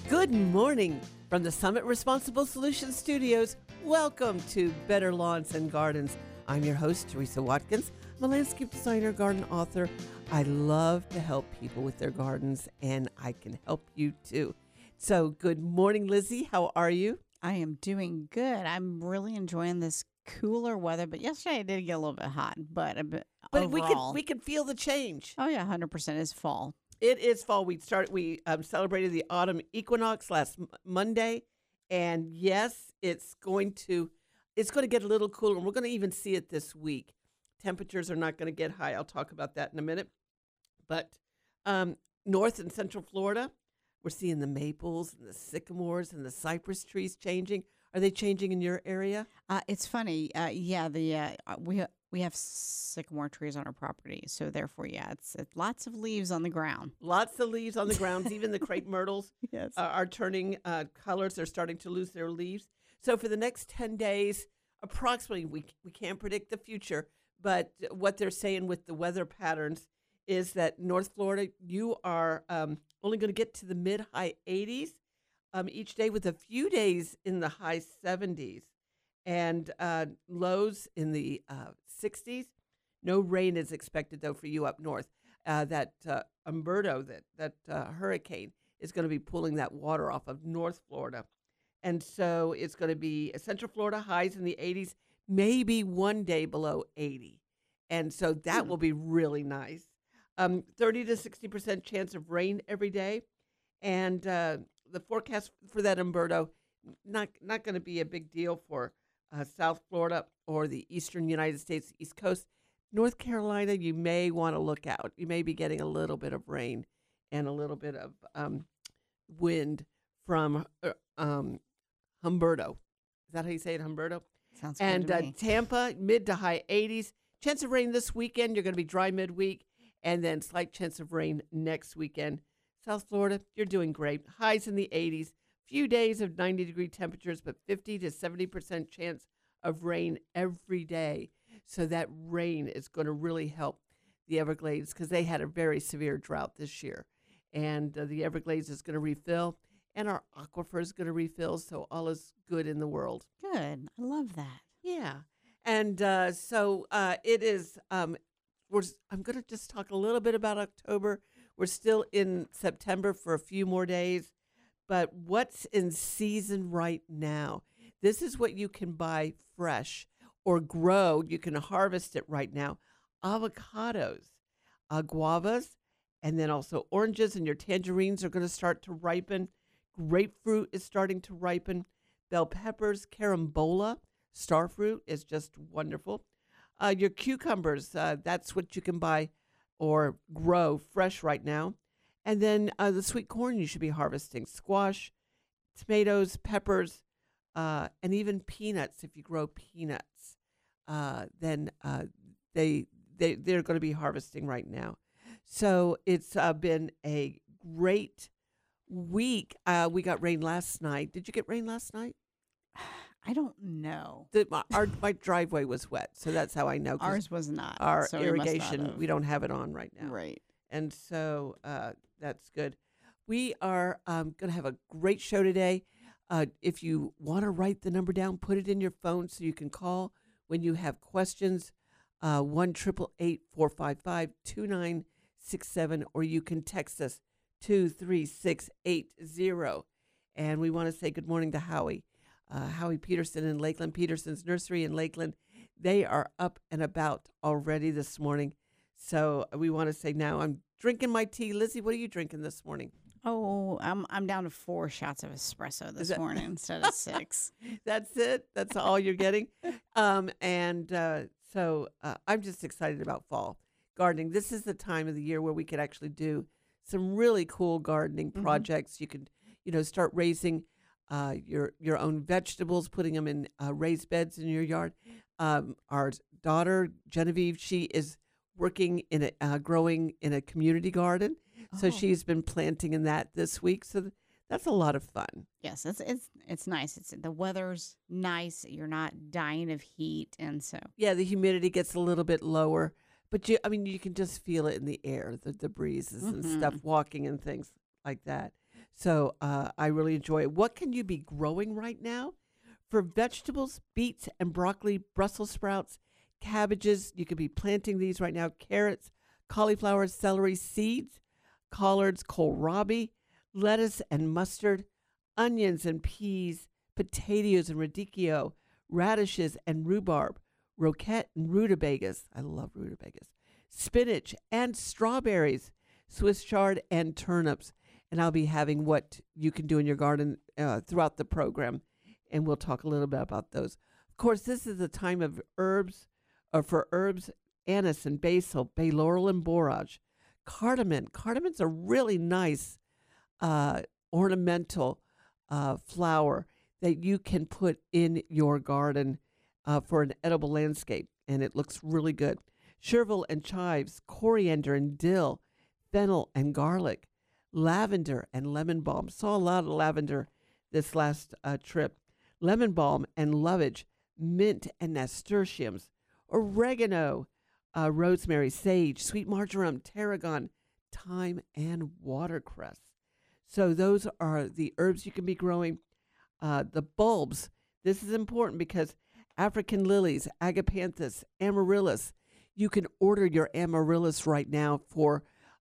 Good morning from the Summit Responsible Solutions Studios. Welcome to Better Lawns and Gardens. I'm your host, Teresa Watkins. I'm a landscape designer, garden author. I love to help people with their gardens, and I can help you too. So good morning, Lizzie. How are you? I am doing good. I'm really enjoying this cooler weather, but yesterday it did get a little bit hot, but overall, we can feel the change. oh yeah, 100% is fall. It is fall. We celebrated the autumn equinox last Monday, and yes, it's going to get a little cooler. And we're going to even see it this week. Temperatures are not going to get high. I'll talk about that in a minute. But north and central Florida, we're seeing the maples and the sycamores and the cypress trees changing. Are they changing in your area? It's funny. We have sycamore trees on our property, so therefore, yeah, it's lots of leaves on the ground. Lots of leaves on the grounds. Even the crepe myrtles Yes. are turning colors. They're starting to lose their leaves. So for the next 10 days, approximately, we can't predict the future, but what they're saying with the weather patterns is that North Florida, you are only going to get to the mid-high 80s each day, with a few days in the high 70s and lows in the 60s. No rain is expected, though, for you up north. That Umberto, that hurricane, is going to be pulling that water off of North Florida. And so it's going to be Central Florida highs in the 80s, maybe one day below 80. And so that will be really nice. 30 to 60% chance of rain every day. And the forecast for that Umberto, not going to be a big deal for South Florida or the eastern United States, East Coast. North Carolina, you may want to look out. You may be getting a little bit of rain and a little bit of wind from Humberto. Is that how you say it, Humberto? Sounds good And to me. Tampa, mid to high 80s. Chance of rain this weekend. You're going to be dry midweek, and then slight chance of rain next weekend. South Florida, you're doing great. Highs in the 80s. Few days of 90-degree temperatures, but 50 to 70% chance of rain every day. So that rain is going to really help the Everglades because they had a very severe drought this year. And the Everglades is going to refill, and our aquifer is going to refill, so all is good in the world. Good. I love that. Yeah. And so it is, I'm going to just talk a little bit about October. We're still in September for a few more days. But what's in season right now? This is what you can buy fresh or grow. You can harvest it right now. Avocados, guavas, and then also oranges, and your tangerines are going to start to ripen. Grapefruit is starting to ripen. Bell peppers, carambola, starfruit is just wonderful. Your cucumbers, that's what you can buy or grow fresh right now. And then the sweet corn you should be harvesting, squash, tomatoes, peppers, and even peanuts. If you grow peanuts, then they're going to be harvesting right now. So it's been a great week. We got rain last night. Did you get rain last night? I don't know. My driveway was wet, so that's how I know. 'Cause Ours was not. our so we must not irrigation, have. we don't have it on right now. Right. And so that's good. We are going to have a great show today. If you want to write the number down, put it in your phone so you can call when you have questions, 1-888-455-2967, or you can text us 23680. And we want to say good morning to Howie. Howie Peterson in Lakeland, Peterson's Nursery in Lakeland. They are up and about already this morning. So we want to say now I'm drinking my tea. Lizzie, what are you drinking this morning? Oh, I'm down to 4 shots of espresso this morning instead of 6. That's it? That's all you're getting? So I'm just excited about fall gardening. This is the time of the year where we could actually do some really cool gardening projects. You could, start raising your own vegetables, putting them in raised beds in your yard. Our daughter, Genevieve, she is working in growing in a community garden. So she's been planting in that this week. So that's a lot of fun. Yes, it's nice. The weather's nice. You're not dying of heat, and so yeah, the humidity gets a little bit lower, but you can just feel it in the air, the breezes and stuff, walking and things like that. So I really enjoy it. What can you be growing right now? For vegetables, beets and broccoli, Brussels sprouts, cabbages, you could be planting these right now, carrots, cauliflower, celery seeds, collards, kohlrabi, lettuce and mustard, onions and peas, potatoes and radicchio, radishes and rhubarb, roquette and rutabagas. I love rutabagas. Spinach and strawberries, Swiss chard and turnips. And I'll be having what you can do in your garden throughout the program. And we'll talk a little bit about those. Of course, this is the time of herbs, or for herbs, anise and basil, bay laurel and borage, cardamom. Cardamon's a really nice ornamental flower that you can put in your garden for an edible landscape, and it looks really good. Chervil and chives, coriander and dill, fennel and garlic, lavender and lemon balm. Saw a lot of lavender this last trip. Lemon balm and lovage, mint and nasturtiums, oregano, rosemary, sage, sweet marjoram, tarragon, thyme, and watercress. So those are the herbs you can be growing. The bulbs, this is important because African lilies, agapanthus, amaryllis, you can order your amaryllis right now for,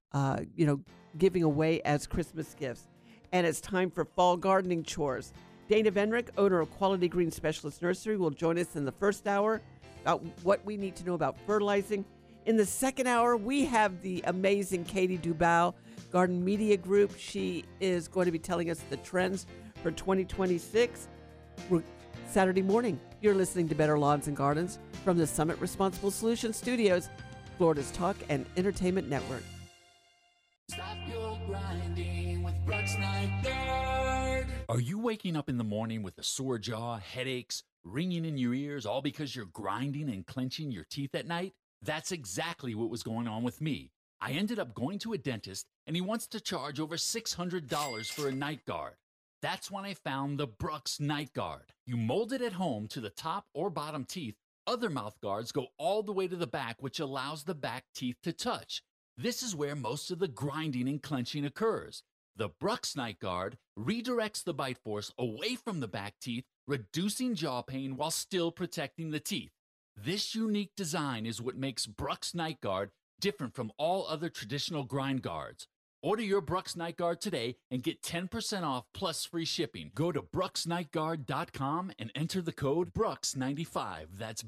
giving away as Christmas gifts. And it's time for fall gardening chores. Dana Venrick, owner of Quality Green Specialist Nursery, will join us in the first hour about what we need to know about fertilizing. In the second hour, we have the amazing Katie Dubow, Garden Media Group. She is going to be telling us the trends for 2026. Saturday morning, you're listening to Better Lawns and Gardens from the Summit Responsible Solutions Studios, Florida's Talk and Entertainment Network. Stop your grinding with Brooks Night Guard. Are you waking up in the morning with a sore jaw, headaches, ringing in your ears, all because you're grinding and clenching your teeth at night? That's exactly what was going on with me. I ended up going to a dentist, and he wants to charge over $600 for a night guard. That's when I found the Brooks Night Guard. You mold it at home to the top or bottom teeth. Other mouth guards go all the way to the back, which allows the back teeth to touch. This is where most of the grinding and clenching occurs. The Brooks Night Guard redirects the bite force away from the back teeth, reducing jaw pain while still protecting the teeth. This unique design is what makes Brooks Night Guard different from all other traditional grind guards. Order your Brooks Night Guard today and get 10% off plus free shipping. Go to brooksnightguard.com and enter the code Brooks95. That's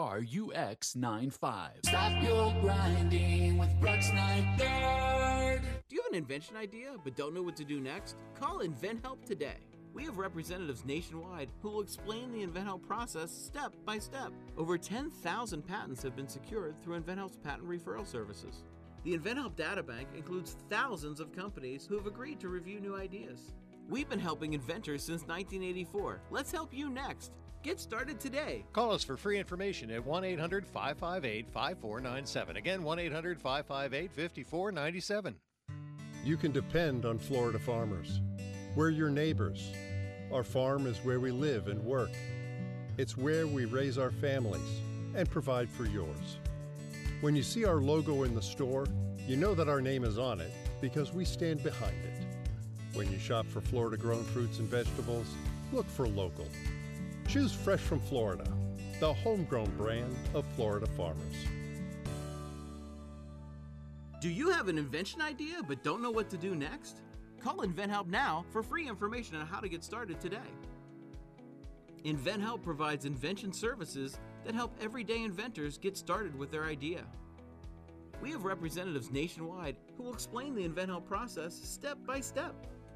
BRUX95. Stop your grinding with Brooks Night Guard. Do you have an invention idea but don't know what to do next? Call InventHelp today. We have representatives nationwide who will explain the InventHelp process step by step. Over 10,000 patents have been secured through InventHelp's patent referral services. The InventHelp databank includes thousands of companies who have agreed to review new ideas. We've been helping inventors since 1984. Let's help you next. Get started today. Call us for free information at 1-800-558-5497. Again, 1-800-558-5497. You can depend on Florida farmers. We're your neighbors. Our farm is where we live and work. It's where we raise our families and provide for yours. When you see our logo in the store, you know that our name is on it because we stand behind it. When you shop for Florida-grown fruits and vegetables, look for local. Choose Fresh from Florida, the homegrown brand of Florida farmers. Do you have an invention idea but don't know what to do next? Call InventHelp now for free information on how to get started today. InventHelp provides invention services that help everyday inventors get started with their idea. We have representatives nationwide who will explain the InventHelp process step by step.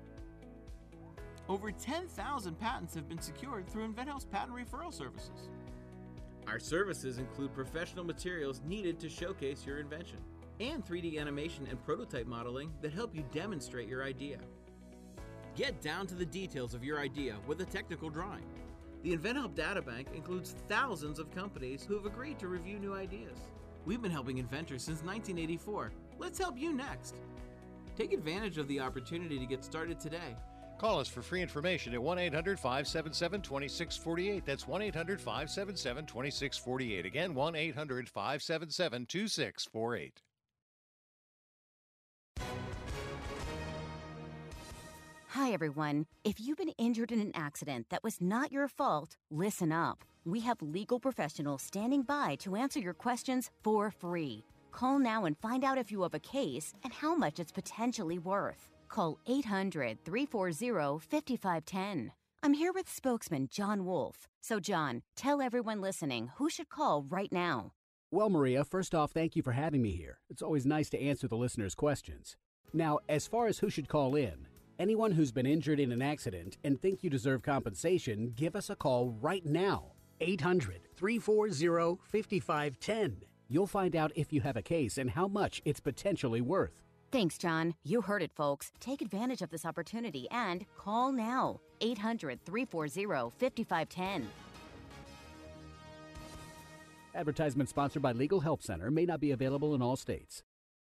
Over 10,000 patents have been secured through InventHelp's patent referral services. Our services include professional materials needed to showcase your invention, and 3D animation and prototype modeling that help you demonstrate your idea. Get down to the details of your idea with a technical drawing. The InventHelp databank includes thousands of companies who have agreed to review new ideas. We've been helping inventors since 1984. Let's help you next. Take advantage of the opportunity to get started today. Call us for free information at 1-800-577-2648. That's 1-800-577-2648. Again, 1-800-577-2648. Hi, everyone. If you've been injured in an accident that was not your fault, listen up. We have legal professionals standing by to answer your questions for free. Call now and find out if you have a case and how much it's potentially worth. Call 800-340-5510. I'm here with spokesman John Wolf. So, John, tell everyone listening who should call right now. Well, Maria, first off, thank you for having me here. It's always nice to answer the listeners' questions. Now, as far as who should call in, anyone who's been injured in an accident and think you deserve compensation, give us a call right now. 800-340-5510. You'll find out if you have a case and how much it's potentially worth. Thanks, John. You heard it, folks. Take advantage of this opportunity and call now. 800-340-5510. Advertisement sponsored by Legal Help Center, may not be available in all states.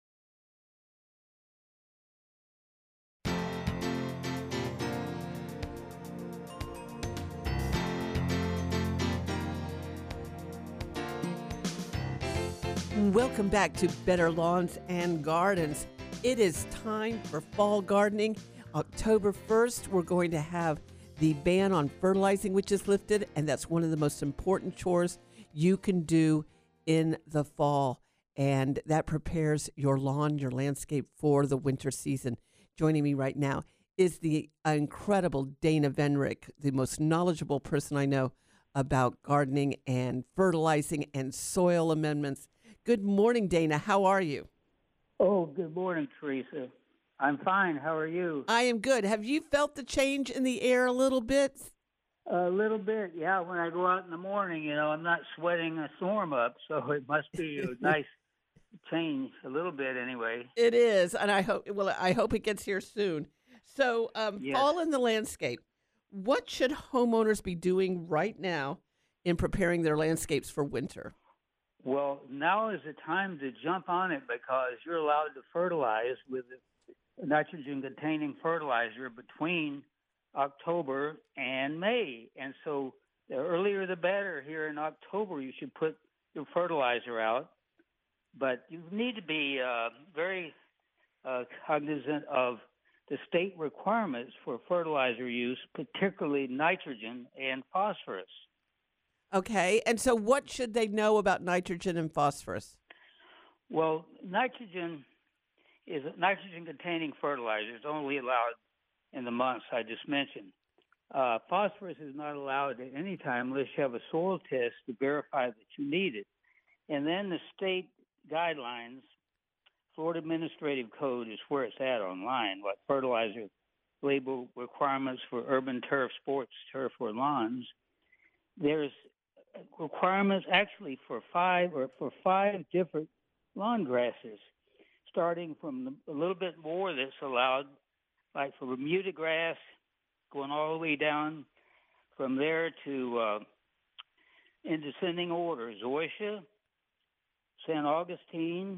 Welcome back to Better Lawns and Gardens. It is time for fall gardening. October 1st, we're going to have the ban on fertilizing, which is lifted, and that's one of the most important chores you can do in the fall. And that prepares your lawn, your landscape for the winter season. Joining me right now is the incredible Dana Venrick, the most knowledgeable person I know about gardening and fertilizing and soil amendments. Good morning, Dana. How are you? Oh, good morning, Teresa. I'm fine. How are you? I am good. Have you felt the change in the air a little bit? A little bit, yeah. When I go out in the morning, I'm not sweating a storm up, so it must be a nice change, a little bit anyway. It is, and I hope it gets here soon. So, Yes. Fall in the landscape. What should homeowners be doing right now in preparing their landscapes for winter? Well, now is the time to jump on it because you're allowed to fertilize with nitrogen-containing fertilizer between October and May. And so the earlier the better. Here in October, you should put your fertilizer out. But you need to be very cognizant of the state requirements for fertilizer use, particularly nitrogen and phosphorus. Okay, and so what should they know about nitrogen and phosphorus? Well, nitrogen-containing fertilizer is only allowed in the months I just mentioned. Phosphorus is not allowed at any time unless you have a soil test to verify that you need it. And then the state guidelines, Florida Administrative Code is where it's at online, what fertilizer label requirements for urban turf, sports turf, or lawns. There's requirements actually for five different lawn grasses, starting from a little bit more that's allowed, like for Bermuda grass, going all the way down from there to in descending order, zoysia, San Augustine,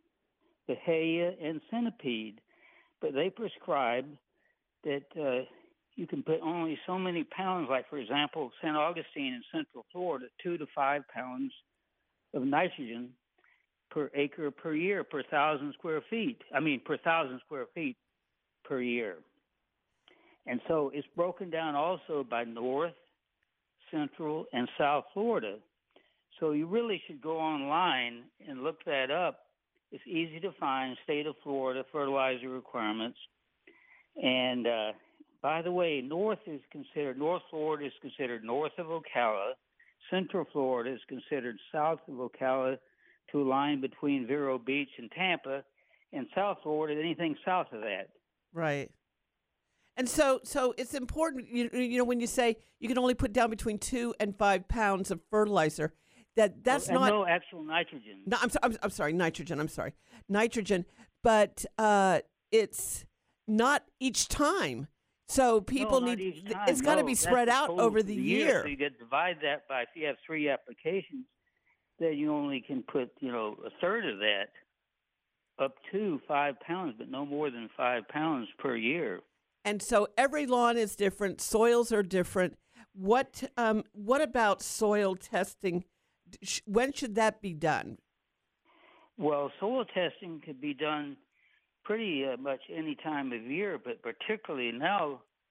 Bahia, and centipede. But they prescribe that you can put only so many pounds, like, for example, San Augustine in Central Florida, 2 to 5 pounds of nitrogen per acre per year, per 1,000 square feet. Per 1,000 square feet per year. And so it's broken down also by North, Central, and South Florida. So you really should go online and look that up. It's easy to find, state of Florida fertilizer requirements. And by the way, North Florida is considered north of Ocala. Central Florida is considered south of Ocala to a line between Vero Beach and Tampa. And South Florida, anything south of that. Right. And so it's important, when you say you can only put down between 2 and 5 pounds of fertilizer, that's not no actual nitrogen. No, I'm sorry, nitrogen. I'm sorry, nitrogen. But it's not each time. So people need. It's got to be spread out over the year. So you could divide that by, if you have 3 applications, then you only can put a third of that, up to 5 pounds, but no more than 5 pounds per year. And so every lawn is different. Soils are different. What about soil testing? When should that be done? Well, soil testing could be done pretty much any time of year, but particularly now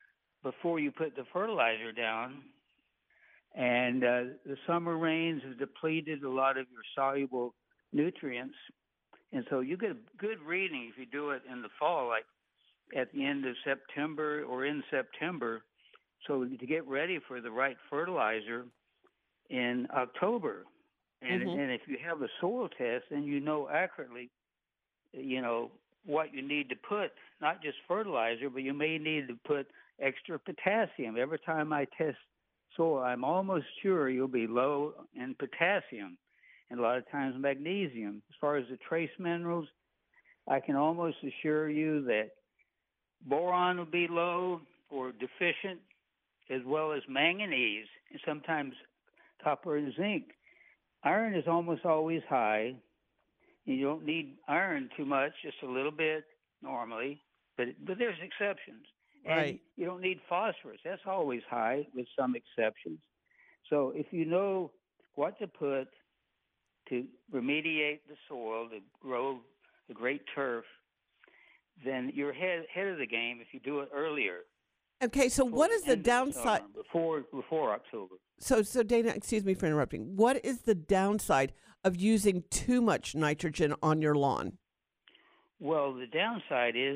before you put the fertilizer down. And the summer rains have depleted a lot of your soluble nutrients. And so you get a good reading if you do it in the fall, like at the end of September or in September, so to get ready for the right fertilizer in October. And, and if you have a soil test, then you know accurately, what you need to put, not just fertilizer, but you may need to put extra potassium. Every time I test soil, I'm almost sure you'll be low in potassium and a lot of times magnesium. As far as the trace minerals, I can almost assure you that boron will be low or deficient, as well as manganese and sometimes copper and zinc. Iron is almost always high. You don't need iron too much, just a little bit normally, but there's exceptions. And Right. you don't need phosphorus. That's always high with some exceptions. So if you know what to put to remediate the soil, to grow a great turf, then you're ahead of the game if you do it earlier. Okay, so what is the downside? Before October. So Dana, excuse me for interrupting. What is the downside of using too much nitrogen on your lawn? Well, the downside is,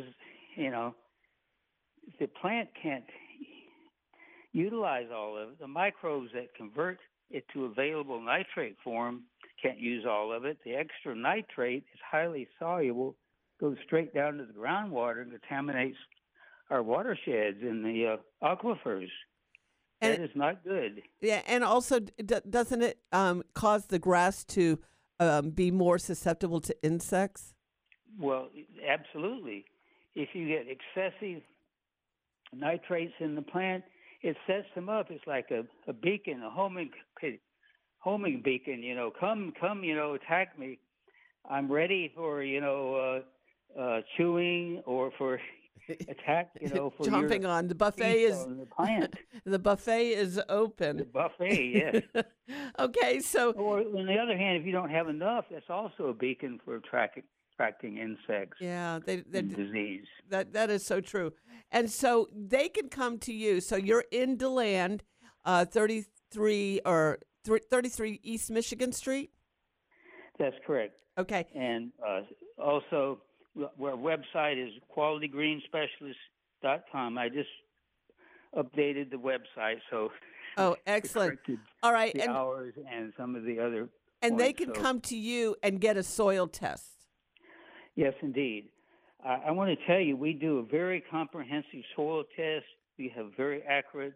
the plant can't utilize all of it. The microbes that convert it to available nitrate form can't use all of it. The extra nitrate is highly soluble, goes straight down to the groundwater and contaminates our watersheds and the aquifers. And that is not good. Yeah, and also, doesn't it cause the grass to be more susceptible to insects? Well, absolutely. If you get excessive nitrates in the plant, it sets them up. It's like a beacon, a homing beacon. Come, attack me. I'm ready for chewing or for attack. For jumping on the buffet is the plant. The buffet is open. The buffet, yes. Okay, so. Or on the other hand, if you don't have enough, that's also a beacon for attracting insects. Yeah, and disease. That is so true. And so they can come to you. So you're in DeLand, 33 East Michigan Street? That's correct. Okay. And also, our website is qualitygreensspecialist.com. I just updated the website, so oh, excellent. All right, the hours and some of the other. And points, they can come to you and get a soil test. Yes, indeed. I want to tell you, we do a very comprehensive soil test. We have very accurate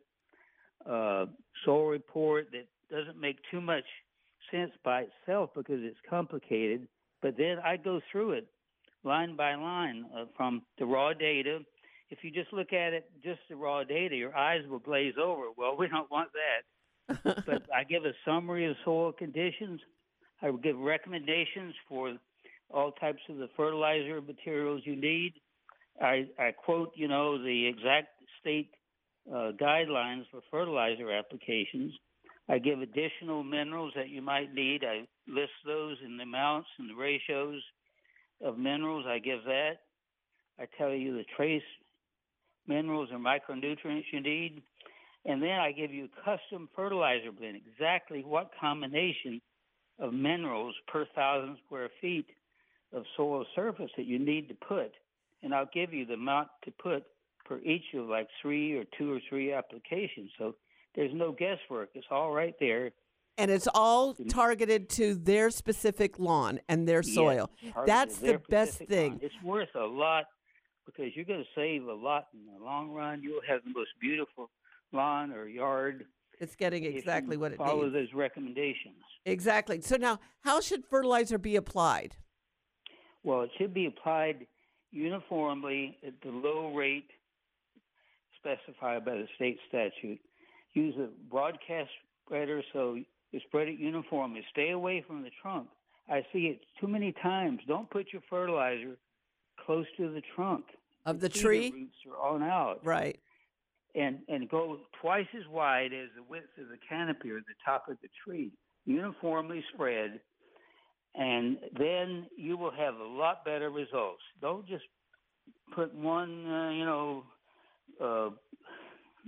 soil report that doesn't make too much sense by itself because it's complicated. But then I go through it line by line from the raw data. If you just look at it, just the raw data, your eyes will glaze over. Well, we don't want that. But I give a summary of soil conditions. I will give recommendations for all types of the fertilizer materials you need. I quote, the exact state guidelines for fertilizer applications. I give additional minerals that you might need. I list those in the amounts and the ratios of minerals. I give that. I tell you the trace minerals or micronutrients you need. And then I give you a custom fertilizer blend, exactly what combination of minerals per 1,000 square feet of soil surface that you need to put. And I'll give you the amount to put per each of like 2 or 3 applications. So there's no guesswork. It's all right there. And it's all targeted to their specific lawn and their soil. Yes, that's the best thing. Lawn. It's worth a lot because you're going to save a lot in the long run. You'll have the most beautiful lawn or yard. It's getting exactly what it needs. Follow those recommendations. Exactly. So now, how should fertilizer be applied? Well, it should be applied uniformly at the low rate specified by the state statute. Use a broadcast spreader so you spread it uniformly. Stay away from the trunk. I see it too many times. Don't put your fertilizer close to the trunk of the tree. Roots are on out. Right. And go twice as wide as the width of the canopy or the top of the tree. Uniformly spread. And then you will have a lot better results. Don't just put one,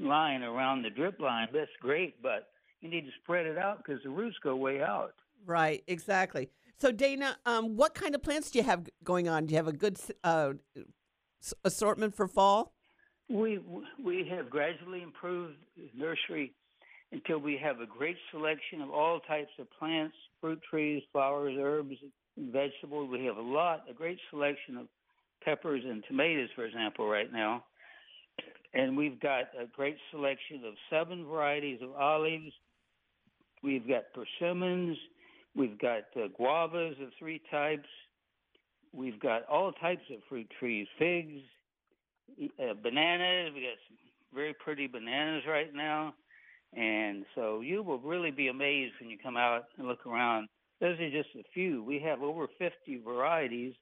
line around the drip line, that's great, but you need to spread it out because the roots go way out. Right, exactly. So, Dana, what kind of plants do you have going on? Do you have a good assortment for fall? We have gradually improved the nursery until we have a great selection of all types of plants, fruit trees, flowers, herbs, vegetables. We have a great selection of peppers and tomatoes, for example, right now. And we've got a great selection of 7 varieties of olives. We've got persimmons. We've got guavas of 3 types. We've got all types of fruit trees, figs, bananas. We got some very pretty bananas right now. And so you will really be amazed when you come out and look around. Those are just a few. We have over 50 varieties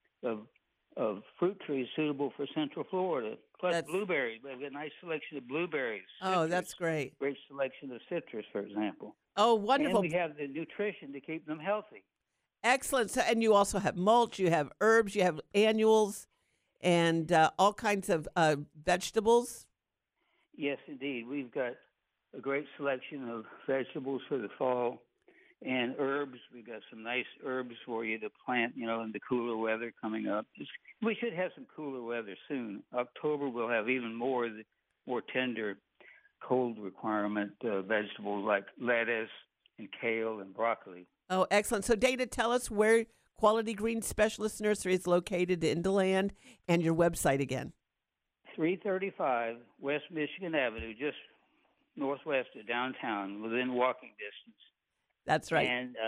of fruit trees suitable for Central Florida. Plus blueberries. We have a nice selection of blueberries. Oh, citrus, that's great. Great selection of citrus, for example. Oh, wonderful. And we have the nutrition to keep them healthy. Excellent. So, and you also have mulch, you have herbs, you have annuals, and all kinds of vegetables. Yes, indeed. We've got a great selection of vegetables for the fall and herbs. We've got some nice herbs for you to plant, in the cooler weather coming up. We should have some cooler weather soon. October we'll have even more tender cold requirement vegetables like lettuce and kale and broccoli. Oh, excellent. So, Dana, tell us where Quality Green Specialist Nursery is located in DeLand and your website again. 335 West Michigan Avenue, just northwest of downtown, within walking distance. That's right. And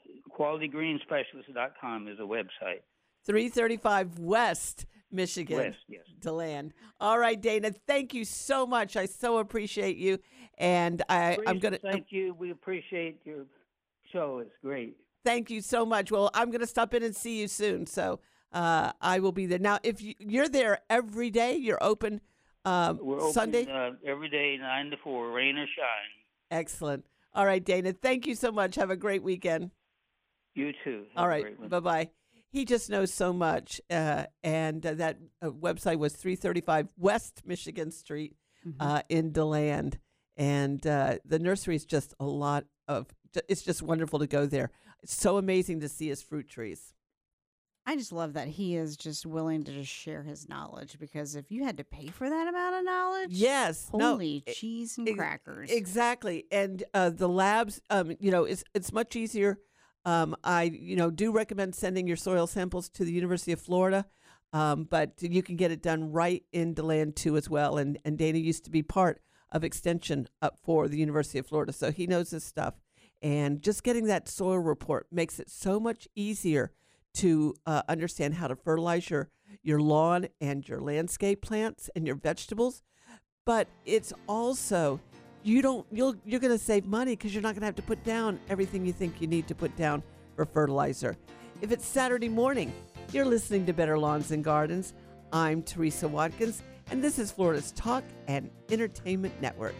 qualitygreensspecialist.com is a website. 335 West Michigan, West, yes. DeLand. All right, Dana, thank you so much. I so appreciate you. And I'm going to thank you. We appreciate your show. It's great. Thank you so much. Well, I'm going to stop in and see you soon. So I will be there. Now, if you're there every day, you're open We're open Sunday? Every day, 9 to 4, rain or shine. Excellent. All right, Dana, thank you so much. Have a great weekend. You too. All right, bye-bye. He just knows so much. And that website was 335 West Michigan Street in DeLand. And the nursery is just it's just wonderful to go there. It's so amazing to see his fruit trees. I just love that he is just willing to just share his knowledge, because if you had to pay for that amount of knowledge, yes, holy cheese and crackers. Exactly. And the labs, it's much easier. I do recommend sending your soil samples to the University of Florida, but you can get it done right in DeLand too as well. And Dana used to be part of extension up for the University of Florida, so he knows his stuff. And just getting that soil report makes it so much easier to understand how to fertilize your lawn and your landscape plants and your vegetables. But it's also, you're going to save money because you're not going to have to put down everything you think you need to put down for fertilizer. If it's Saturday morning, you're listening to Better Lawns and Gardens. I'm Teresa Watkins, and this is Florida's Talk and Entertainment Network.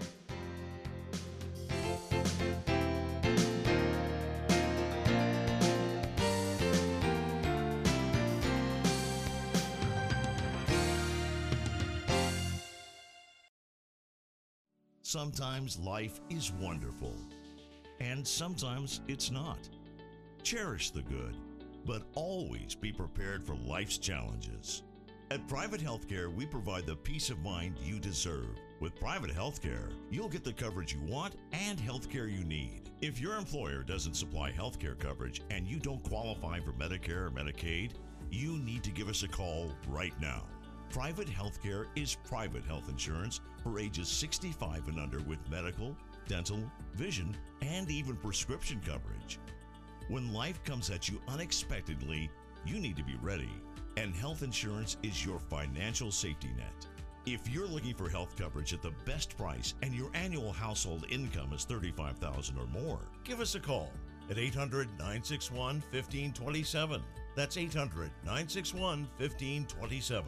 Sometimes life is wonderful, and sometimes it's not. Cherish the good, but always be prepared for life's challenges. At Private Healthcare, we provide the peace of mind you deserve. With Private Healthcare, you'll get the coverage you want and healthcare you need. If your employer doesn't supply healthcare coverage and you don't qualify for Medicare or Medicaid, you need to give us a call right now. Private healthcare is private health insurance for ages 65 and under with medical, dental, vision, and even prescription coverage. When life comes at you unexpectedly, you need to be ready, and health insurance is your financial safety net. If you're looking for health coverage at the best price and your annual household income is $35,000 or more, give us a call at 800-961-1527. That's 800-961-1527.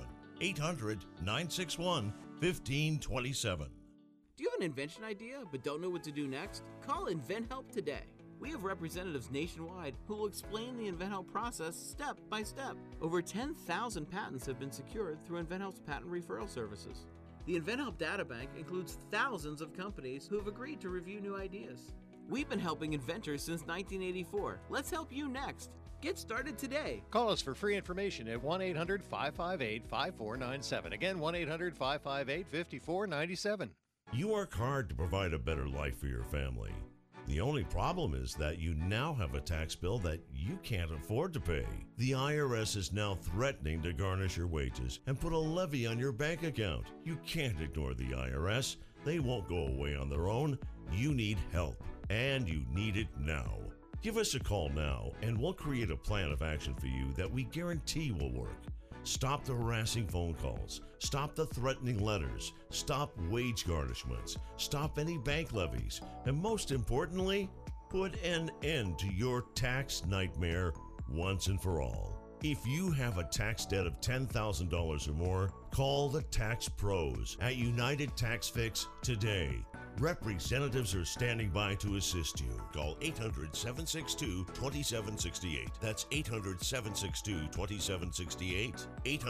800-961-1527. Do you have an invention idea but don't know what to do next? Call InventHelp today. We have representatives nationwide who will explain the InventHelp process step by step. Over 10,000 patents have been secured through InventHelp's patent referral services. The InventHelp Data Bank includes thousands of companies who have agreed to review new ideas. We've been helping inventors since 1984. Let's help you next. Get started today. Call us for free information at 1-800-558-5497. Again, 1-800-558-5497. You work hard to provide a better life for your family. The only problem is that you now have a tax bill that you can't afford to pay. The IRS is now threatening to garnish your wages and put a levy on your bank account. You can't ignore the IRS. They won't go away on their own. You need help, and you need it now. Give us a call now, and we'll create a plan of action for you that we guarantee will work. Stop the harassing phone calls. Stop the threatening letters. Stop wage garnishments. Stop any bank levies. And most importantly, put an end to your tax nightmare once and for all. If you have a tax debt of $10,000 or more, call the Tax Pros at United Tax Fix today. Representatives are standing by to assist you. Call 800-762-2768. That's 800-762-2768.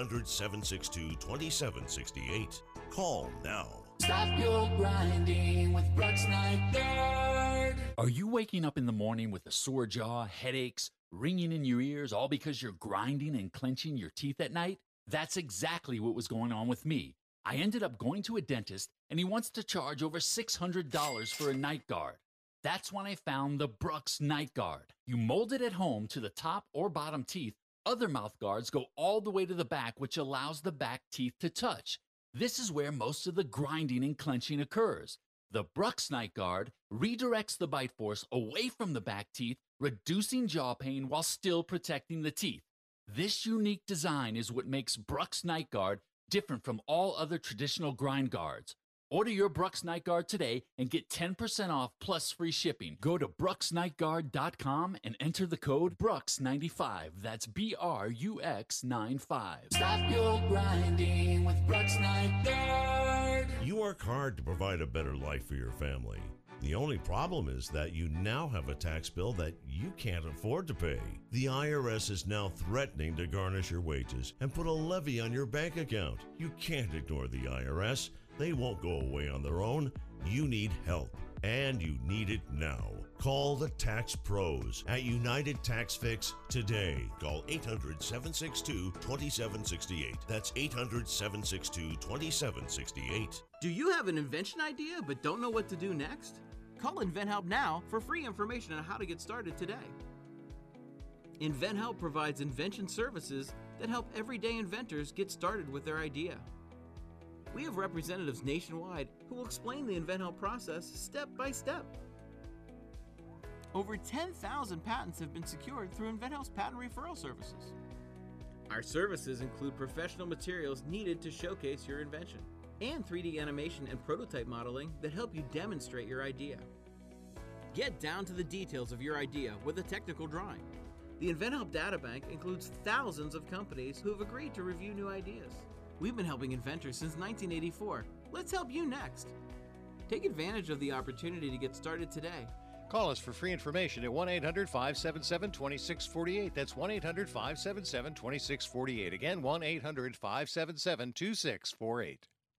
800-762-2768. Call now. Stop your grinding with Brooks Nygaard. Are you waking up in the morning with a sore jaw, headaches, ringing in your ears, all because you're grinding and clenching your teeth at night? That's exactly what was going on with me. I ended up going to a dentist, and he wants to charge over $600 for a night guard. That's when I found the Brooks Night Guard. You mold it at home to the top or bottom teeth. Other mouth guards go all the way to the back, which allows the back teeth to touch. This is where most of the grinding and clenching occurs. The Brooks Night Guard redirects the bite force away from the back teeth, reducing jaw pain while still protecting the teeth. This unique design is what makes Brooks Night Guard different from all other traditional grind guards. Order your Brooks Night Guard today and get 10% off plus free shipping. Go to brooksnightguard.com and enter the code BRUX95. That's BRUX95. Stop your grinding with Brooks Nygaard. You work hard to provide a better life for your family. The only problem is that you now have a tax bill that you can't afford to pay. The IRS is now threatening to garnish your wages and put a levy on your bank account. You can't ignore the IRS. They won't go away on their own. You need help, and you need it now. Call the Tax Pros at United Tax Fix today. Call 800-762-2768. That's 800-762-2768. Do you have an invention idea but don't know what to do next? Call InventHelp now for free information on how to get started today. InventHelp provides invention services that help everyday inventors get started with their idea. We have representatives nationwide who will explain the InventHelp process step by step. Over 10,000 patents have been secured through InventHelp's patent referral services. Our services include professional materials needed to showcase your invention, and 3D animation and prototype modeling that help you demonstrate your idea. Get down to the details of your idea with a technical drawing. The InventHelp Data Bank includes thousands of companies who have agreed to review new ideas. We've been helping inventors since 1984. Let's help you next. Take advantage of the opportunity to get started today. Call us for free information at 1-800-577-2648. That's 1-800-577-2648. Again, 1-800-577-2648.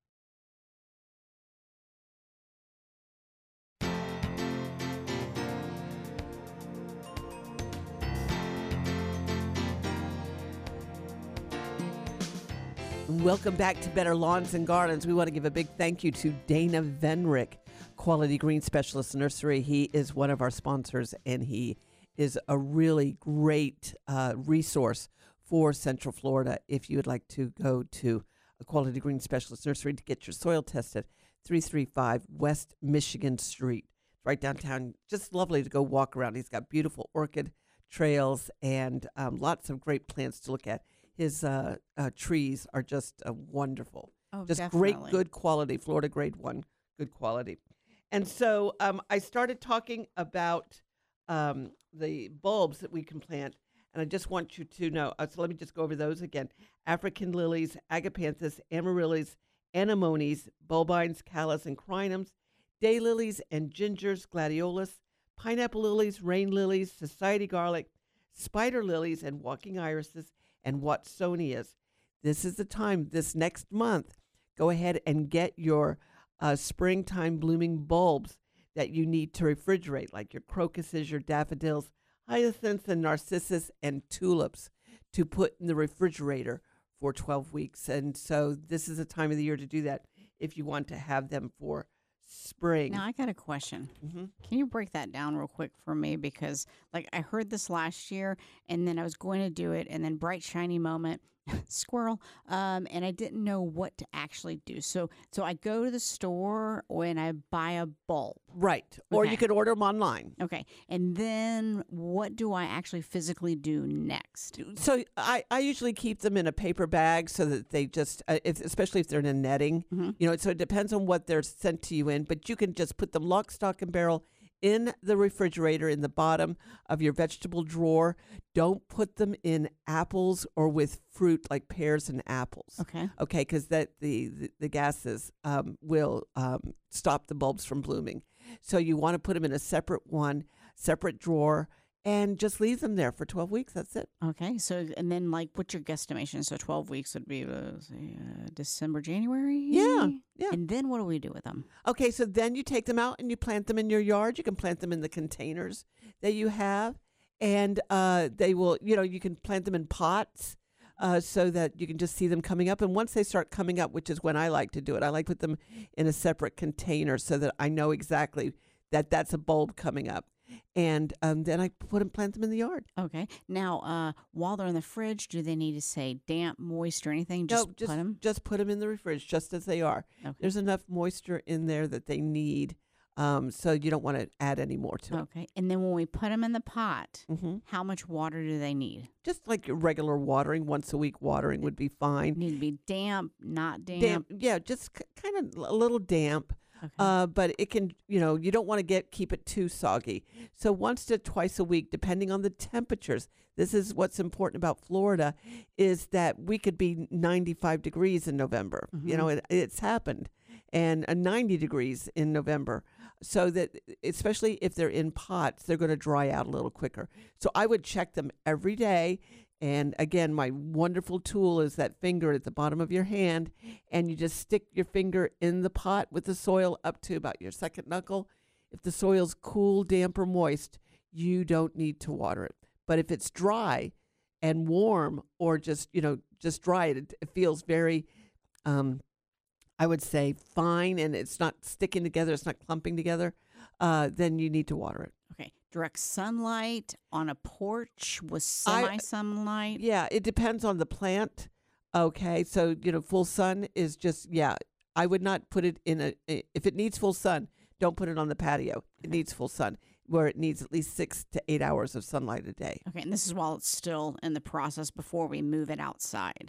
Welcome back to Better Lawns and Gardens. We want to give a big thank you to Dana Venrick, Quality Green Specialist Nursery. He is one of our sponsors, and he is a really great resource for Central Florida. If you would like to go to a Quality Green Specialist Nursery to get your soil tested, 335 West Michigan Street. It's right downtown. Just lovely to go walk around. He's got beautiful orchid trails and lots of great plants to look at. His trees are just wonderful. Oh, just definitely. great, good quality, Florida grade 1, good quality. And so I started talking about the bulbs that we can plant, and I just want you to know, so let me just go over those again. African lilies, agapanthus, amaryllis, anemones, bulbines, callas, and crinums, daylilies and gingers, gladiolus, pineapple lilies, rain lilies, society garlic, spider lilies, and walking irises, and watsonias. This is the time, this next month. go ahead and get your springtime blooming bulbs that you need to refrigerate, like your crocuses, your daffodils, hyacinths, and narcissus, and tulips, to put in the refrigerator for 12 weeks. And so this is a time of the year to do that if you want to have them for spring. Now, I got a question. Mm-hmm. Can you break that down real quick for me? Because, like, I heard this last year, and then I was going to do it, and then bright, shiny moment, squirrel, and I didn't know what to actually do. So I go to the store and I buy a bulb. Right. Or Okay. you could order them online. Okay. And then what do I actually physically do next? So I usually keep them in a paper bag so that they just, especially if they're in a netting, so it depends on what they're sent to you in, but you can just put them lock, stock, and barrel in the refrigerator in the bottom of your vegetable drawer. Don't put them in apples or with fruit like pears and apples. Okay. Okay, because that the gases will stop the bulbs from blooming. So you want to put them in a separate drawer, and just leave them there for 12 weeks. That's it. Okay. So, and then, like, what's your guesstimation? So 12 weeks would be, December, January? Yeah. And then what do we do with them? Okay, so then you take them out and you plant them in your yard. You can plant them in the containers that you have, and they will, you can plant them in pots so that you can just see them coming up. And once they start coming up, which is when I like to do it, I like to put them in a separate container so that I know exactly that that's a bulb coming up. And then I plant them in the yard. Okay. Now, while they're in the fridge, do they need to say damp, moist, or anything? No, Put them? just put them in the fridge, just as they are. Okay. There's enough moisture in there that they need, so you don't want to add any more to it. Okay. And then when we put them in the pot, Mm-hmm. how much water do they need? Just like your regular watering, once a week watering would be fine. Need to be damp, not damp? Yeah, just kind of a little damp. Okay. But it can, you don't want to keep it too soggy. So once to twice a week, depending on the temperatures. This is what's important about Florida, is that we could be 95 degrees in November. Mhm. It's happened, and 90 degrees in November. So that, especially if they're in pots, they're going to dry out a little quicker. So I would check them every day. And again, my wonderful tool is that finger at the bottom of your hand, and you just stick your finger in the pot with the soil up to about your second knuckle. If the soil's cool, damp, or moist, you don't need to water it. But if it's dry and warm, or just dry, it feels very, I would say, fine, and it's not sticking together, it's not clumping together, then you need to water it. Okay. Direct sunlight on a porch with semi-sunlight? Yeah, it depends on the plant. Okay, so, full sun is just, I would not put it if it needs full sun, don't put it on the patio. It needs full sun, where it needs at least 6 to 8 hours of sunlight a day. Okay, and this is while it's still in the process before we move it outside.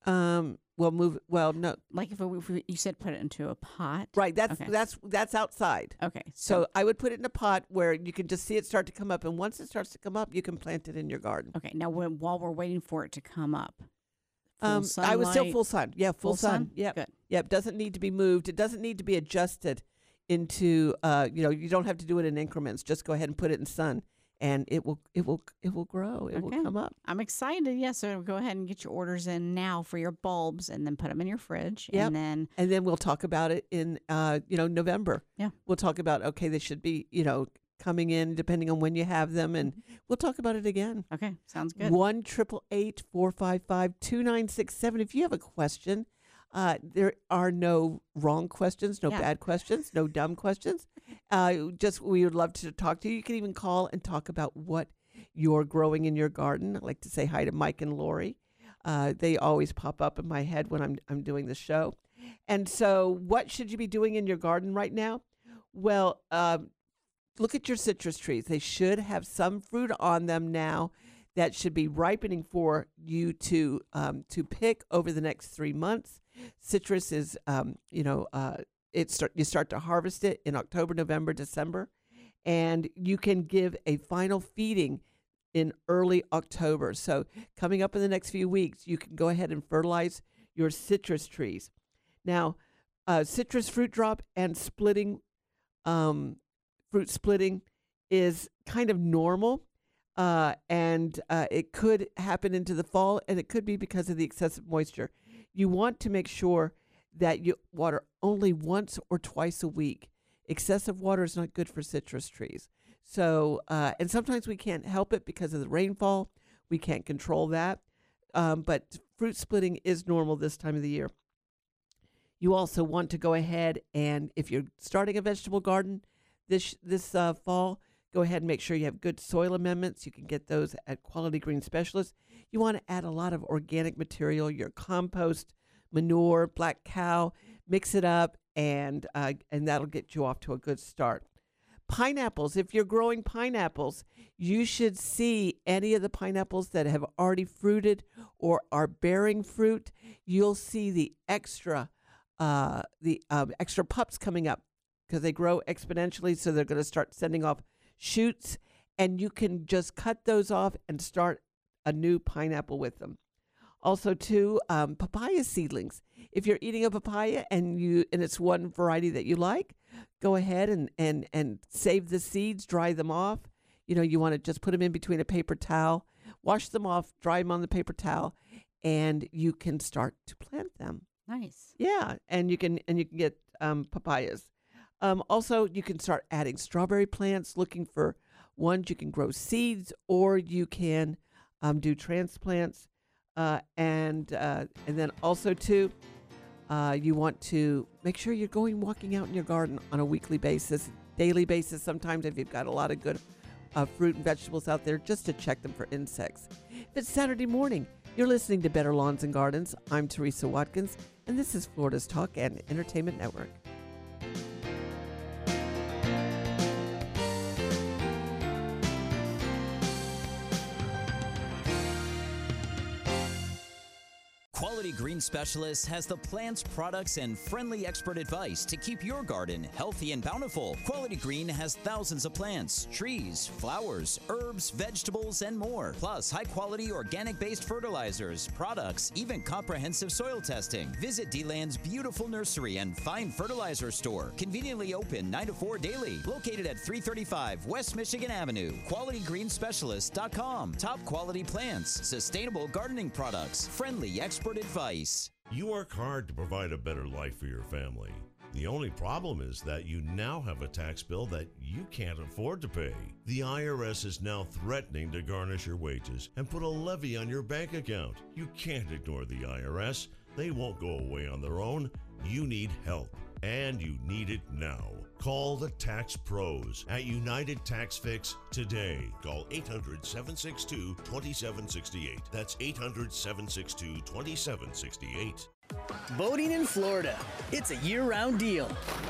No. Like if you said put it into a pot. Right, that's Okay. that's outside. Okay. So I would put it in a pot where you can just see it start to come up, and once it starts to come up, you can plant it in your garden. Okay. Now, while we're waiting for it to come up, I was still sunlight? full sun. Yeah, full sun. Yep. Good. Yep. Doesn't need to be moved. It doesn't need to be adjusted into. You don't have to do it in increments. Just go ahead and put it in sun, and it will grow. It will Okay. come up. I'm excited. Yeah. So go ahead and get your orders in now for your bulbs, and then put them in your fridge. Yep. And then we'll talk about it in November. Yeah. We'll talk about they should be coming in depending on when you have them, and we'll talk about it again. Okay, sounds good. 1-888-455-2967. If you have a question, there are no wrong questions, no bad questions, no dumb questions. Just we would love to talk to you. You can even call and talk about what you're growing in your garden. I'd like to say hi to Mike and Lori. They always pop up in my head when I'm doing the show. And so, what should you be doing in your garden right now? Well, look at your citrus trees. They should have some fruit on them now that should be ripening for you to pick over the next 3 months. Citrus is, you start to harvest it in October, November, December, and you can give a final feeding in early October. So coming up in the next few weeks, you can go ahead and fertilize your citrus trees. Now, citrus fruit drop and splitting, fruit splitting is kind of normal, and it could happen into the fall, and it could be because of the excessive moisture. You want to make sure that you water only once or twice a week. Excessive water is not good for citrus trees. So, and sometimes we can't help it because of the rainfall. We can't control that. But fruit splitting is normal this time of the year. You also want to go ahead and, if you're starting a vegetable garden this fall, go ahead and make sure you have good soil amendments. You can get those at Quality Green Specialists. You want to add a lot of organic material, your compost, manure, black cow, mix it up, and that'll get you off to a good start. Pineapples, if you're growing pineapples, you should see any of the pineapples that have already fruited or are bearing fruit. You'll see the extra pups coming up because they grow exponentially, so they're going to start sending off shoots, and you can just cut those off and start a new pineapple with them. Also, too, papaya seedlings. If you're eating a papaya and it's one variety that you like, go ahead and save the seeds, dry them off. You want to just put them in between a paper towel, wash them off, dry them on the paper towel, and you can start to plant them. Nice. Yeah, and you can get papayas. Also, you can start adding strawberry plants, looking for ones you can grow seeds, or you can do transplants. And then also, too, you want to make sure you're walking out in your garden on a weekly basis, daily basis, sometimes if you've got a lot of good fruit and vegetables out there, just to check them for insects. If it's Saturday morning, you're listening to Better Lawns and Gardens. I'm Teresa Watkins, and this is Florida's Talk and Entertainment Network. Quality Green Specialists has the plants, products, and friendly expert advice to keep your garden healthy and bountiful. Quality Green has thousands of plants, trees, flowers, herbs, vegetables, and more. Plus, high-quality organic-based fertilizers, products, even comprehensive soil testing. Visit D-Land's beautiful nursery and fine fertilizer store. Conveniently open 9 to 4 daily. Located at 335 West Michigan Avenue. QualityGreenSpecialist.com. Top quality plants, sustainable gardening products, friendly expert advice. You work hard to provide a better life for your family. The only problem is that you now have a tax bill that you can't afford to pay. The IRS is now threatening to garnish your wages and put a levy on your bank account. You can't ignore the IRS. They won't go away on their own. You need help, and you need it now. Call the Tax Pros at United Tax Fix today. Call 800-762-2768. That's 800-762-2768. Boating in Florida. It's a year-round deal.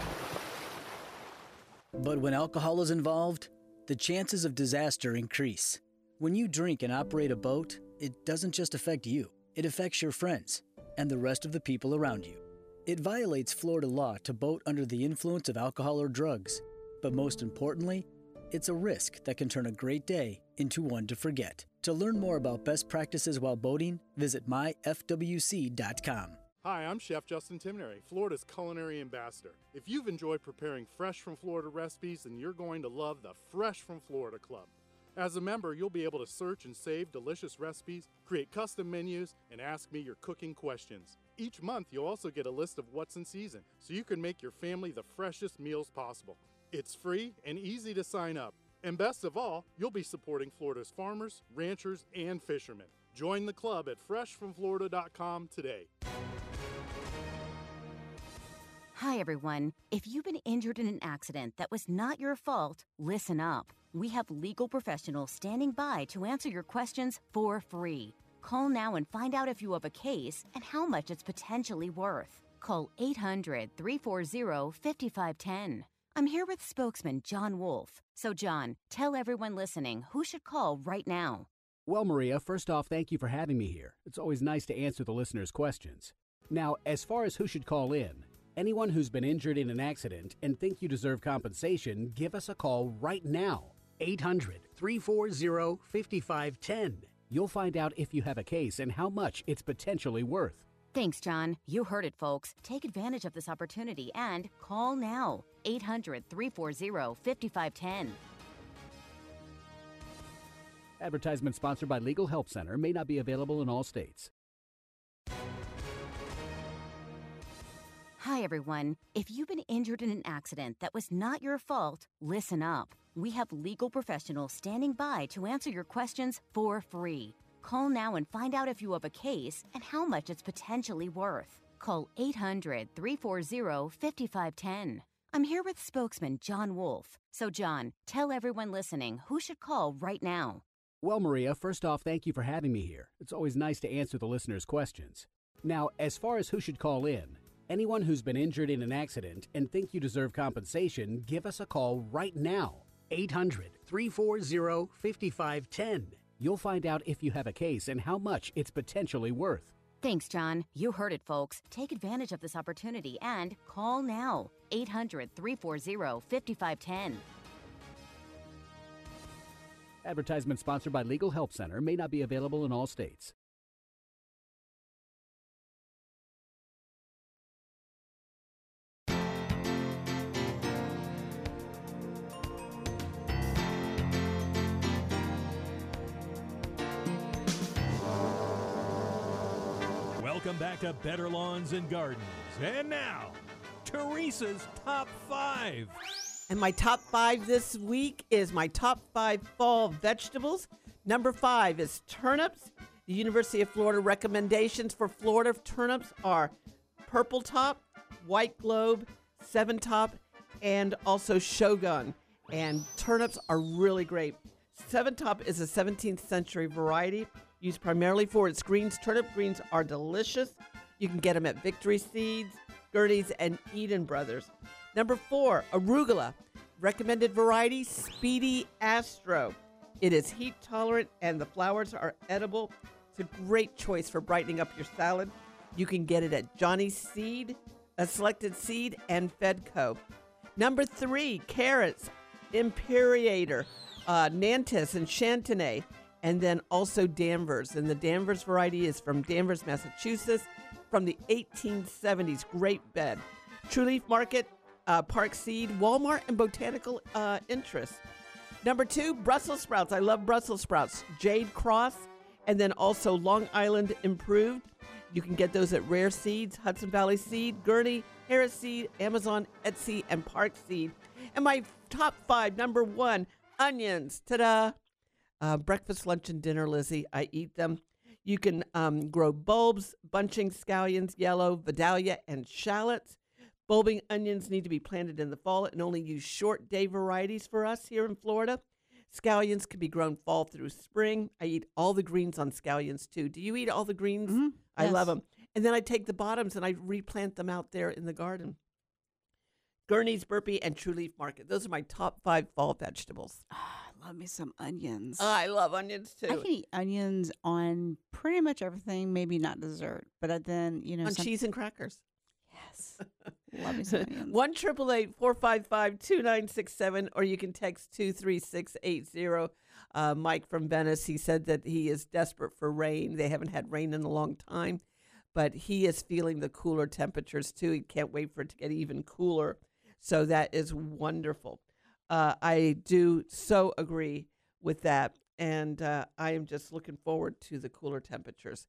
But when alcohol is involved, the chances of disaster increase. When you drink and operate a boat, it doesn't just affect you. It affects your friends and the rest of the people around you. It violates Florida law to boat under the influence of alcohol or drugs. But most importantly, it's a risk that can turn a great day into one to forget. To learn more about best practices while boating, visit myfwc.com. Hi, I'm Chef Justin Timnary, Florida's culinary ambassador. If you've enjoyed preparing fresh from Florida recipes, then you're going to love the Fresh from Florida Club. As a member, you'll be able to search and save delicious recipes, create custom menus, and ask me your cooking questions. Each month, you'll also get a list of what's in season, so you can make your family the freshest meals possible. It's free and easy to sign up. And best of all, you'll be supporting Florida's farmers, ranchers, and fishermen. Join the club at freshfromflorida.com today. Hi, everyone. If you've been injured in an accident that was not your fault, listen up. We have legal professionals standing by to answer your questions for free. Call now and find out if you have a case and how much it's potentially worth. Call 800-340-5510. I'm here with spokesman John Wolf. So, John, tell everyone listening who should call right now. Well, Maria, first off, thank you for having me here. It's always nice to answer the listeners' questions. Now, as far as who should call in, anyone who's been injured in an accident and think you deserve compensation, give us a call right now. 800-340-5510. You'll find out if you have a case and how much it's potentially worth. Thanks, John. You heard it, folks. Take advantage of this opportunity and call now. 800-340-5510. Advertisement sponsored by Legal Help Center. May not be available in all states. Hi, everyone. If you've been injured in an accident that was not your fault, listen up. We have legal professionals standing by to answer your questions for free. Call now and find out if you have a case and how much it's potentially worth. Call 800-340-5510. I'm here with spokesman John Wolf. So, John, tell everyone listening who should call right now. Well, Maria, first off, thank you for having me here. It's always nice to answer the listeners' questions. Now, as far as who should call in, anyone who's been injured in an accident and think you deserve compensation, give us a call right now. 800-340-5510. You'll find out if you have a case and how much it's potentially worth. Thanks, John. You heard it, folks. Take advantage of this opportunity and call now. 800-340-5510. Advertisement sponsored by Legal Help Center, may not be available in all states. Welcome back to Better Lawns and Gardens. And now, Teresa's Top 5. And my top 5 this week is my top 5 fall vegetables. Number 5 is turnips. The University of Florida recommendations for Florida turnips are purple top, white globe, 7-top, and also shogun. And turnips are really great. 7-top is a 17th century variety used primarily for its greens. Turnip greens are delicious. You can get them at Victory Seeds, Gertie's, and Eden Brothers. Number 4, arugula. Recommended variety, Speedy Astro. It is heat tolerant and the flowers are edible. It's a great choice for brightening up your salad. You can get it at Johnny's Seed, A Selected Seed, and Fedco. Number 3, carrots, Imperator, Nantes, and Chantenay. And then also Danvers. And the Danvers variety is from Danvers, Massachusetts, from the 1870s. Great bed. True Leaf Market, Park Seed, Walmart, and Botanical Interest. Number 2, Brussels sprouts. I love Brussels sprouts. Jade Cross, and then also Long Island Improved. You can get those at Rare Seeds, Hudson Valley Seed, Gurney, Harris Seed, Amazon, Etsy, and Park Seed. And my top 5, number 1, onions. Ta-da! Breakfast, lunch, and dinner, Lizzie. I eat them. You can grow bulbs, bunching, scallions, yellow, Vidalia, and shallots. Bulbing onions need to be planted in the fall and only use short day varieties for us here in Florida. Scallions can be grown fall through spring. I eat all the greens on scallions too. Do you eat all the greens? Mm-hmm. I Yes. love them. And then I take the bottoms and I replant them out there in the garden. Gurney's, Burpee, and True Leaf Market. Those are my top 5 fall vegetables. Love me some onions. I love onions too. I can eat onions on pretty much everything, maybe not dessert, but then, on cheese and crackers. Yes. Love me some onions. 1-888-455-2967, or you can text 23680. Mike from Venice, he said that he is desperate for rain. They haven't had rain in a long time, but he is feeling the cooler temperatures too. He can't wait for it to get even cooler. So that is wonderful. I do so agree with that, and I am just looking forward to the cooler temperatures.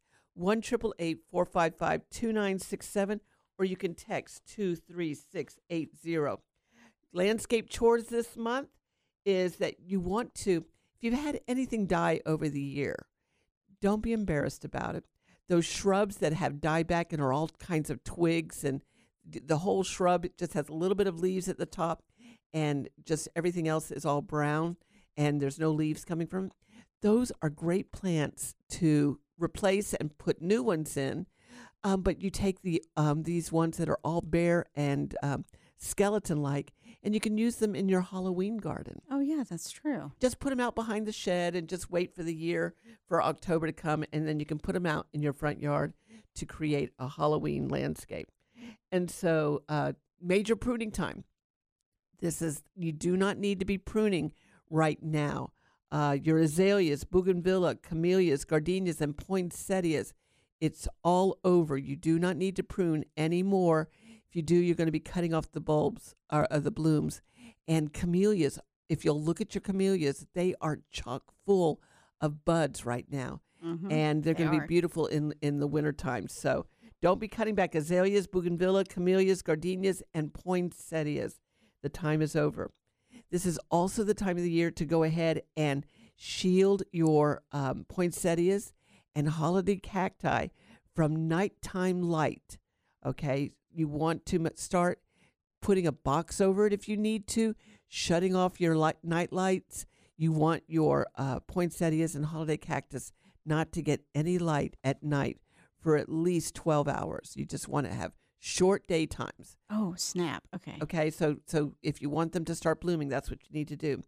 1-888-455-2967, or you can text 23680. Landscape chores this month is that you want to, if you've had anything die over the year, don't be embarrassed about it. Those shrubs that have dieback and are all kinds of twigs, and the whole shrub just has a little bit of leaves at the top, and just everything else is all brown, and there's no leaves coming from it. Those are great plants to replace and put new ones in. But you take these ones that are all bare and skeleton-like, and you can use them in your Halloween garden. Oh, yeah, that's true. Just put them out behind the shed and just wait for the year for October to come, and then you can put them out in your front yard to create a Halloween landscape. And so major pruning time. You do not need to be pruning right now. Your azaleas, bougainvillea, camellias, gardenias, and poinsettias, it's all over. You do not need to prune anymore. If you do, you're going to be cutting off the bulbs or the blooms. And camellias, if you'll look at your camellias, they are chock full of buds right now. Mm-hmm. And they're going to be beautiful in the wintertime. So Don't be cutting back azaleas, bougainvillea, camellias, gardenias, and poinsettias. The time is over. This is also the time of the year to go ahead and shield your poinsettias and holiday cacti from nighttime light. Okay, you want to start putting a box over it if you need to, shutting off your night lights. You want your poinsettias and holiday cactus not to get any light at night for at least 12 hours. You just want to have short daytimes. Oh, snap. Okay. Okay, so if you want them to start blooming, that's what you need to do.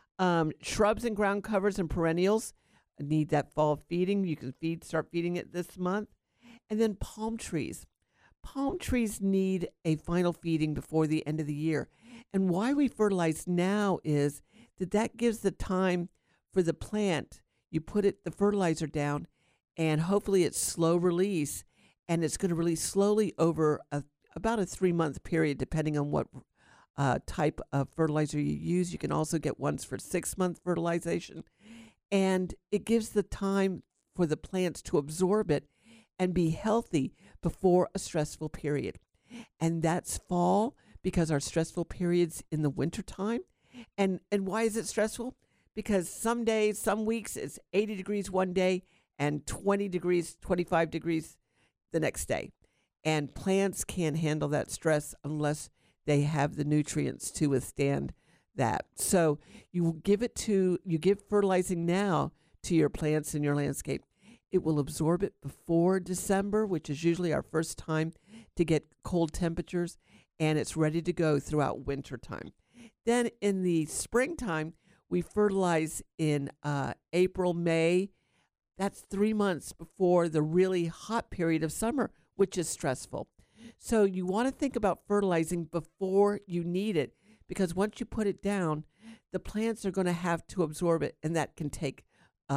Shrubs and ground covers and perennials need that fall feeding. You can start feeding it this month. And then palm trees. Palm trees need a final feeding before the end of the year. And why we fertilize now is that gives the time for the plant. You put the fertilizer down, and hopefully it's slow release, and it's going to release slowly over about a 3-month period, depending on what type of fertilizer you use. You can also get ones for 6-month fertilization. And it gives the time for the plants to absorb it and be healthy before a stressful period. And that's fall, because our stressful period's in the wintertime. And why is it stressful? Because some days, some weeks, it's 80 degrees one day and 20 degrees, 25 degrees the next day. And plants can't handle that stress unless they have the nutrients to withstand that. So you give fertilizing now to your plants in your landscape. It will absorb it before December, which is usually our first time to get cold temperatures, and it's ready to go throughout winter time. Then in the springtime, we fertilize in April, May. That's 3 months before the really hot period of summer, which is stressful. So you want to think about fertilizing before you need it, because once you put it down, the plants are going to have to absorb it, and that can take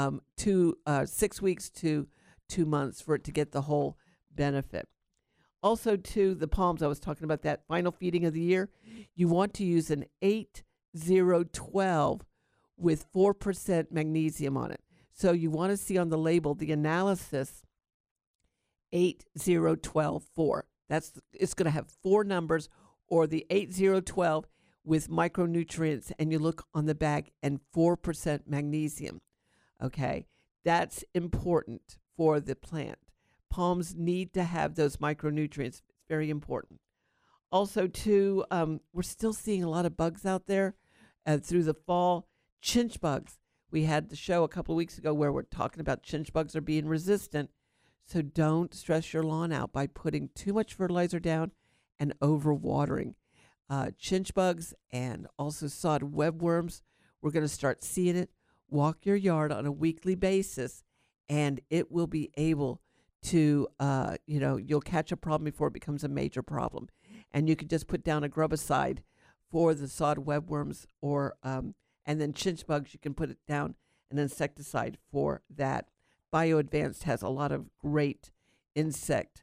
6 weeks to 2 months for it to get the whole benefit. Also, to the palms, I was talking about that final feeding of the year. You want to use an 8-0-12 with 4% magnesium on it. So you want to see on the label the analysis 8-0-12-4. It's going to have 4 numbers, or the 8-0-12 with micronutrients, and you look on the bag and 4% magnesium. Okay, that's important for the plant. Palms need to have those micronutrients. It's very important. Also, too, we're still seeing a lot of bugs out there through the fall. Chinch bugs. We had the show a couple of weeks ago where we're talking about chinch bugs are being resistant. So don't stress your lawn out by putting too much fertilizer down and overwatering. Chinch bugs and also sod webworms, we're going to start seeing it. Walk your yard on a weekly basis, and it will be able to, you'll catch a problem before it becomes a major problem. And you could just put down a grubicide for the sod webworms, or and then chinch bugs, you can put it down an insecticide for that. BioAdvanced has a lot of great insect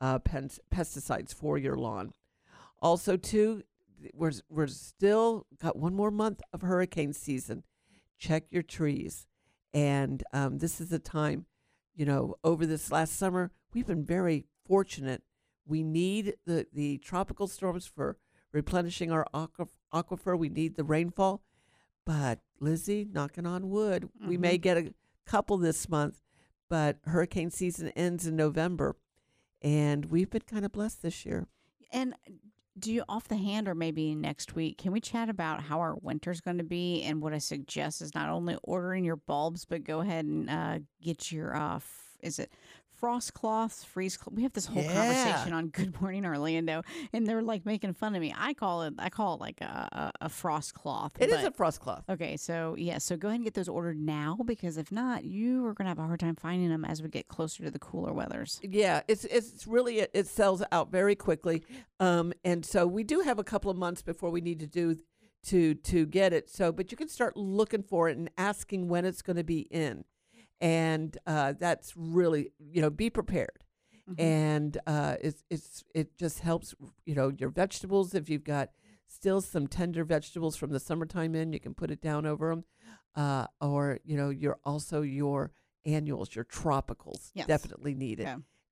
pesticides for your lawn. Also, too, we're still got 1 more month of hurricane season. Check your trees. And this is the time, over this last summer, we've been very fortunate. We need the tropical storms for replenishing our aquifer. We need the rainfall. But, Lizzie, knocking on wood, we may get a couple this month, but hurricane season ends in November. And we've been kind of blessed this year. And do you, off the hand, or maybe next week, can we chat about how our winter's going to be? And what I suggest is not only ordering your bulbs, but go ahead and get your, is it frost cloths, freeze cloths? We have this whole conversation on Good Morning Orlando, and they're like making fun of me. I call it like a frost cloth. It is a frost cloth. Okay, so so go ahead and get those ordered now, because if not, you are going to have a hard time finding them as we get closer to the cooler weathers. Yeah, it's really, it sells out very quickly, and so we do have a couple of months before we need to do to get it. So, but you can start looking for it and asking when it's going to be in. And that's really, be prepared. Mm-hmm. And it just helps, your vegetables. If you've got still some tender vegetables from the summertime in, you can put it down over them. Or, your annuals, your tropicals definitely need it. Yeah.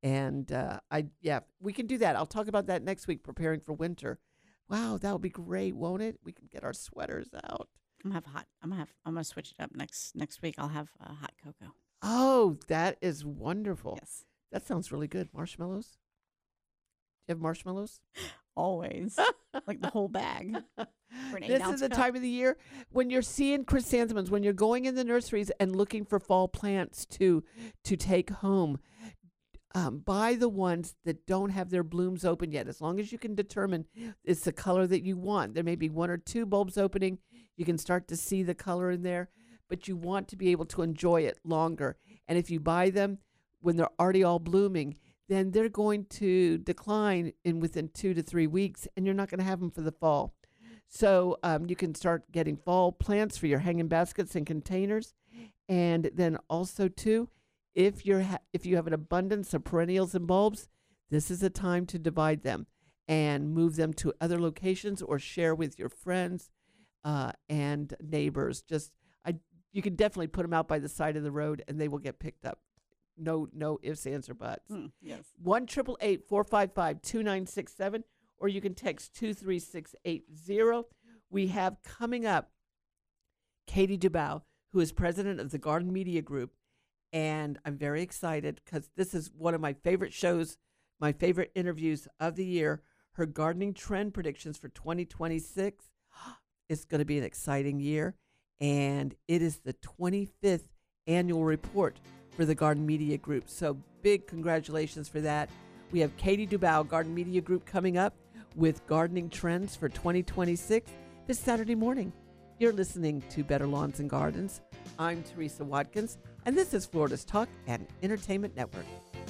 And we can do that. I'll talk about that next week, preparing for winter. Wow, that would be great, won't it? We can get our sweaters out. I'm gonna switch it up next week. I'll have hot cocoa. Oh, that is wonderful. Yes. That sounds really good. Marshmallows? Do you have marshmallows? Always. Like the whole bag. For an This 8-ounce is the cup. time of the year when you're seeing chrysanthemums, when you're going in the nurseries and looking for fall plants to take home. Buy the ones that don't have their blooms open yet. As long as you can determine it's the color that you want. There may be 1 or 2 bulbs opening. You can start to see the color in there, but you want to be able to enjoy it longer. And if you buy them when they're already all blooming, then they're going to decline within 2 to 3 weeks, and you're not going to have them for the fall. So you can start getting fall plants for your hanging baskets and containers. And then also, too, if you have an abundance of perennials and bulbs, this is a time to divide them and move them to other locations or share with your friends and neighbors. You can definitely put them out by the side of the road, and they will get picked up. No ifs, ands, or buts. Yes. 1-888-455-2967, or you can text 23680. We have coming up Katie Dubow, who is president of the Garden Media Group, and I'm very excited because this is one of my favorite shows, my favorite interviews of the year. Her gardening trend predictions for 2026. It's going to be an exciting year, and it is the 25th annual report for the Garden Media Group. So big congratulations for that. We have Katie Dubow, Garden Media Group, coming up with gardening trends for 2026 this Saturday morning. You're listening to Better Lawns and Gardens. I'm Teresa Watkins, and this is Florida's Talk and Entertainment Network.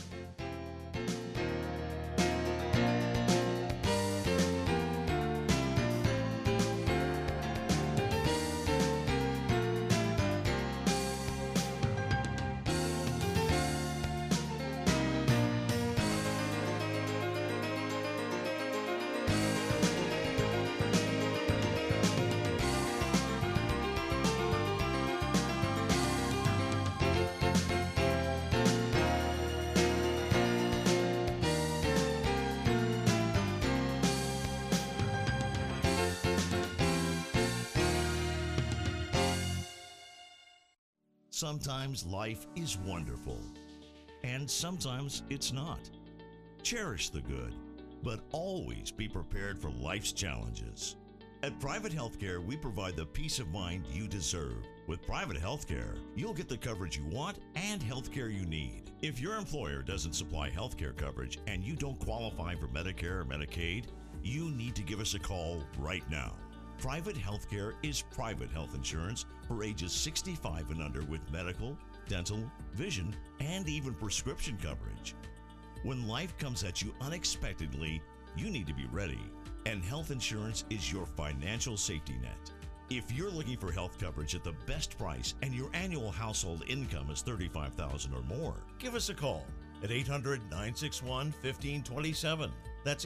Sometimes life is wonderful, and sometimes it's not. Cherish the good, but always be prepared for life's challenges. At Private Healthcare, we provide the peace of mind you deserve. With Private Healthcare, you'll get the coverage you want and healthcare you need. If your employer doesn't supply healthcare coverage and you don't qualify for Medicare or Medicaid, you need to give us a call right now. Private Healthcare is private health insurance for ages 65 and under with medical, dental, vision, and even prescription coverage. When life comes at you unexpectedly, you need to be ready, and health insurance is your financial safety net. If you're looking for health coverage at the best price and your annual household income is $35,000 or more, give us a call at 800-961-1527. That's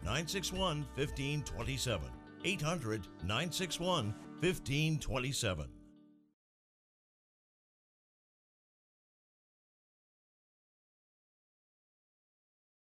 800-961-1527. 800-961-1527.